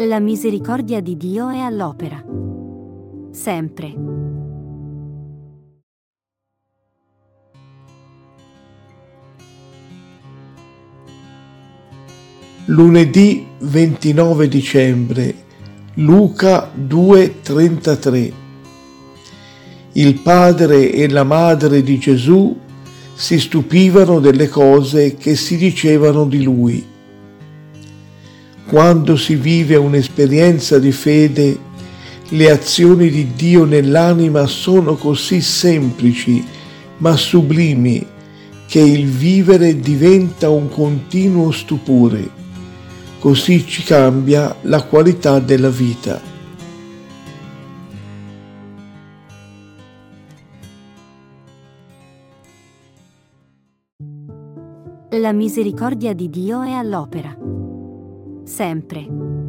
La misericordia di Dio è all'opera. Sempre. Lunedì 29 dicembre, Luca 2,33. Il padre e la madre di Gesù si stupivano delle cose che si dicevano di lui. Quando si vive un'esperienza di fede, le azioni di Dio nell'anima sono così semplici ma sublimi che il vivere diventa un continuo stupore. Così ci cambia la qualità della vita. La misericordia di Dio è all'opera. Sempre.